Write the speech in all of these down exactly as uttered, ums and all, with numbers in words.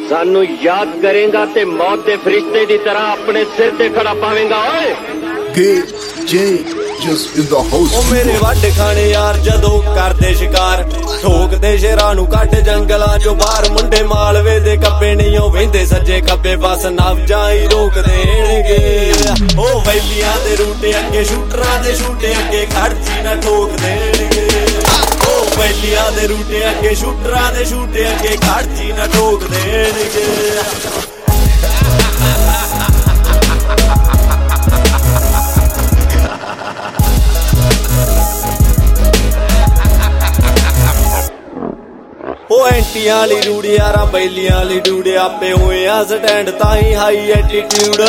सानू याद करेगा ते मौत के फरिश्ते की तरह अपने सिर ते खड़ा पावेगा। ओए Just in the house. ओ मेरे वड खाने यार जदों करदे शिकार ठोकदे शेरां नू कट जंगलां चों बाहर मुंडे मालवे दे कब्बे नहीं ओ वेंदे सज्जे खब्बे बस नवजां ही रोक देणगे। ओ वैलियां दे रूटे अगे शूटरां दे शूटे अगे खड़जी ना ठोक देणगे। ओ वैलियां दे रूटे अगे शूटरां दे शूटे अगे खड़जी ना ठोक देणगे। ओ एंटियां ली डूडी यारा बैलियां ली डूडे आपे हुए आ स्टैंड ताही हाई एटीट्यूड।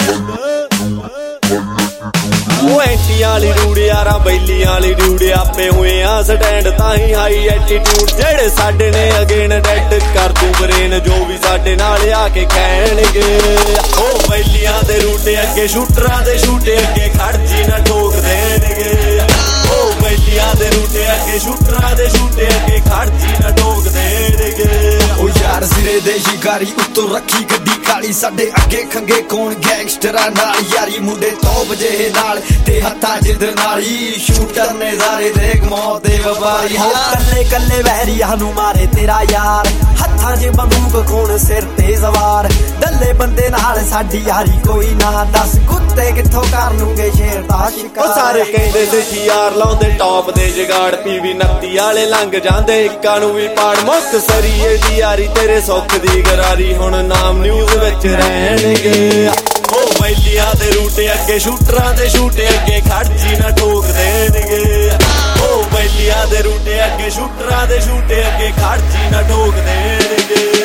ओ एंटियां ली डूडी यारा बैलियां ली डूडे आपे हुए आ स्टैंड ताही हाई एटीट्यूड। जेड़े साडे ने अगेन डेड कर दूं ब्रेन जो भी साडे नाल आके कहणगे। ओ बैलियां दे रूटे अगे शूटरां दे शूटे अगे खड़जी ना ठोक देणगे। ओ बैलियां दे रूटे अगे शूटरां दे शूटे अगे खड़जी ना ठोक देणगे। ओ यार सिरे दे शिकारी उत्तों रखी गड्डी काली साडे अगे खंगे कौन गैंगस्टरां नाल यारी मुंडे तौब जेहे नाल ते हत्था जिद नाली शूटर ने जारे देख मौत दे व्यापारी। कल्ले कल्ले वैरी हानू मारे तेरा यार हत्था च बंदूक कौन सिर ते सवार डल्ले बंदे नाल साडी यारी कोई ना दस कुत्ते कित्थों कर लूंगे शेर दा शिकार। सारे कहंदे देसी यार लाउंदे टॉप दे जगाड़ पीवी नत्ती वाले लंघ जांदे इक्का नू भी पाड़ मुक सरीए दी यारी तेरे सुख दी गरारी हुण नाम न्यूज़ विच रहणगे। ओ वैलियां दे रूटे अगे शूटरां दे शूटे अगे खड़जी ना ठोक देणगे। ओ वैलियां दे रूटे अगे शूटरां दे शूटे अगे खड़जी ना ठोक देणगे।